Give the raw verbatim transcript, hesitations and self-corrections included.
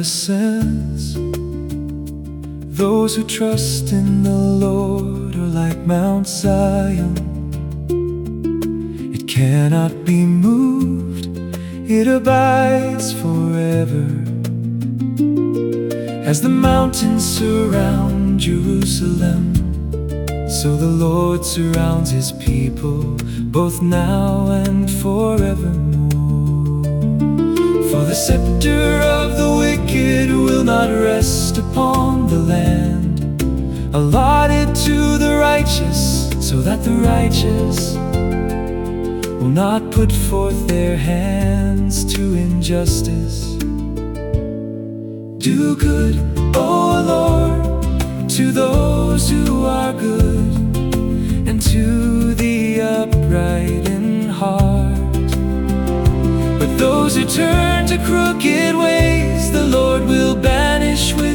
listens. Those who trust in the Lord are like Mount Zion. It cannot be moved, it abides forever. As the mountains surround Jerusalem, so the Lord surrounds His people, both now and forevermore. For the scepter of the wicked will not rest upon the land, allotted to the righteous, so that the righteous will not put forth their hands to injustice. Do good, O Lord, to those who are good, and to the upright in heart. But those who turn to crooked ways, the Lord will banish with